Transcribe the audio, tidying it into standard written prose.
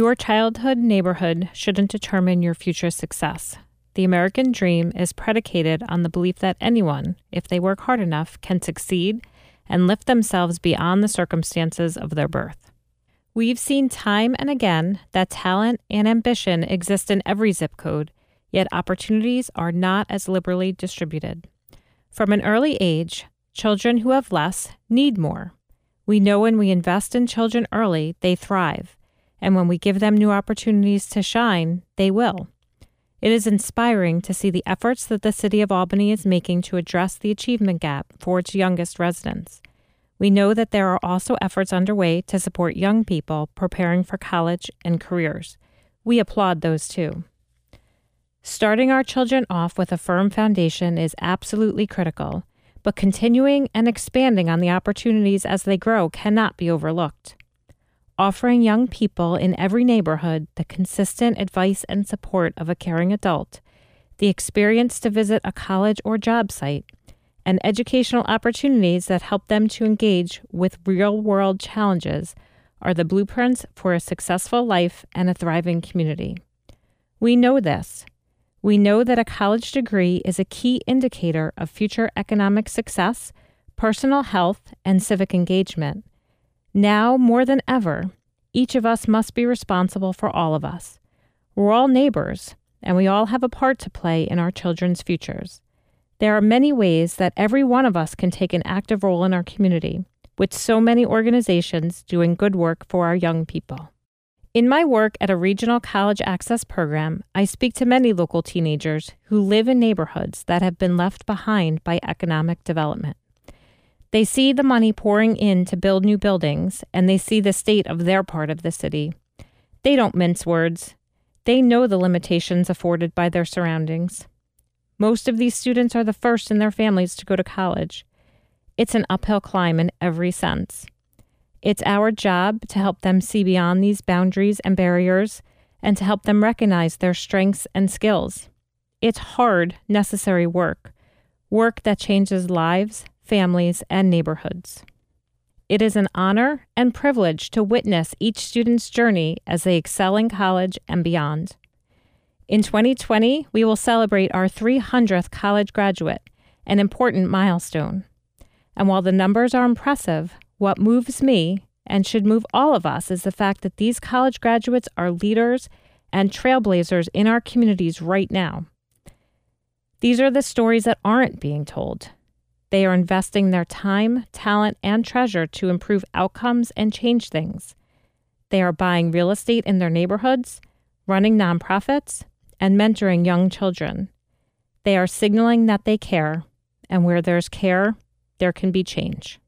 Your childhood neighborhood shouldn't determine your future success. The American dream is predicated on the belief that anyone, if they work hard enough, can succeed and lift themselves beyond the circumstances of their birth. We've seen time and again that talent and ambition exist in every zip code, yet opportunities are not as liberally distributed. From an early age, children who have less need more. We know when we invest in children early, they thrive, and when we give them new opportunities to shine, they will. It is inspiring to see the efforts that the City of Albany is making to address the achievement gap for its youngest residents. We know that there are also efforts underway to support young people preparing for college and careers. We applaud those too. Starting our children off with a firm foundation is absolutely critical, but continuing and expanding on the opportunities as they grow cannot be overlooked. Offering young people in every neighborhood the consistent advice and support of a caring adult, the experience to visit a college or job site, and educational opportunities that help them to engage with real-world challenges are the blueprints for a successful life and a thriving community. We know this. We know that a college degree is a key indicator of future economic success, personal health, and civic engagement. Now, more than ever, each of us must be responsible for all of us. We're all neighbors, and we all have a part to play in our children's futures. There are many ways that every one of us can take an active role in our community, with so many organizations doing good work for our young people. In my work at a regional college access program, I speak to many local teenagers who live in neighborhoods that have been left behind by economic development. They see the money pouring in to build new buildings, and they see the state of their part of the city. They don't mince words. They know the limitations afforded by their surroundings. Most of these students are the first in their families to go to college. It's an uphill climb in every sense. It's our job to help them see beyond these boundaries and barriers and to help them recognize their strengths and skills. It's hard, necessary work that changes lives, families, and neighborhoods. It is an honor and privilege to witness each student's journey as they excel in college and beyond. In 2020, we will celebrate our 300th college graduate, an important milestone. And while the numbers are impressive, what moves me, and should move all of us, is the fact that these college graduates are leaders and trailblazers in our communities right now. These are the stories that aren't being told. They are investing their time, talent, and treasure to improve outcomes and change things. They are buying real estate in their neighborhoods, running nonprofits, and mentoring young children. They are signaling that they care, and where there's care, there can be change.